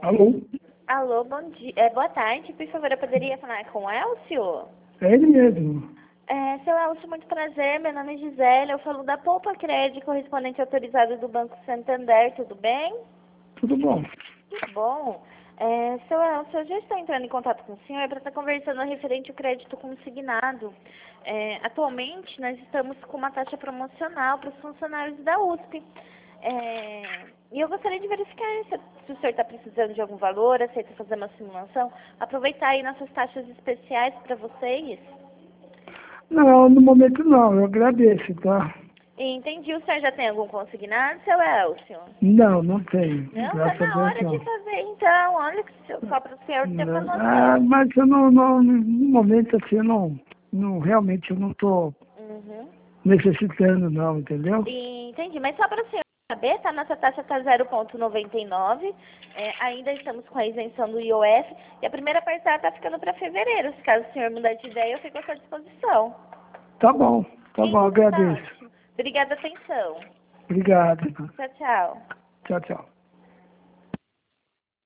Alô? Alô, bom dia. Boa tarde. Por favor, eu poderia falar com o Elcio? É ele mesmo. Seu Elcio, muito prazer. Meu nome é Gisele. Eu falo da Poupa Crédito, correspondente autorizado do Banco Santander. Tudo bem? Tudo bom? Que bom. Seu Elcio, eu já estou entrando em contato com o senhor para estar conversando referente ao crédito consignado. Atualmente, nós estamos com uma taxa promocional para os funcionários da USP. E eu gostaria de verificar se o senhor está precisando de algum valor, aceita fazer uma simulação, aproveitar aí nossas taxas especiais para vocês. Não, no momento não, eu agradeço, tá? Entendi. O senhor já tem algum consignado, seu Elcio? Não, não tenho. Não, tá Graças a na Deus hora de não. fazer então. Olha, só para o senhor ter uma noção. Mas eu não, no momento assim, realmente eu não estou Uhum. necessitando não, entendeu? Entendi, mas só para o senhor saber, tá? Nossa taxa está 0,99. Ainda estamos com a isenção do IOF. E a primeira parcela está ficando para fevereiro. Se caso o senhor mudar de ideia, eu fico à sua disposição. Tá bom, Então, tá agradeço. ótimo. Obrigada, atenção. Obrigado. Tchau, tchau. Tchau, tchau.